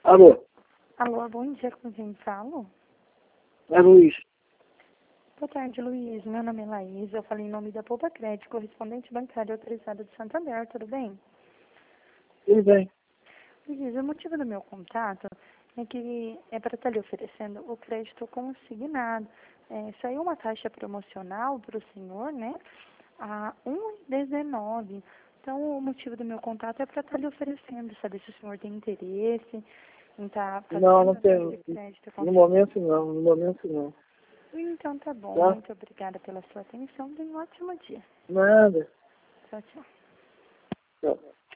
Alô, Alô, bom dia, com quem falo? é Luiz. Boa tarde, Luiz. Meu nome é Laís. Eu falei em nome da Poupa Crédito, correspondente bancário autorizado de Santander, tudo bem? Tudo bem? Luiz, o motivo do meu contato é que é para estar lhe oferecendo o crédito consignado. Saiu uma taxa promocional para o senhor, né? A 1,19. Então, o motivo do meu contato é para estar lhe oferecendo, saber se o senhor tem interesse em estar Não, fazendo não aquele tenho. crédito No consignado. momento não, no momento não. Então tá bom, Tá? muito obrigada pela sua atenção. Tenha um ótimo dia. Nada. Tchau, tchau. Tchau.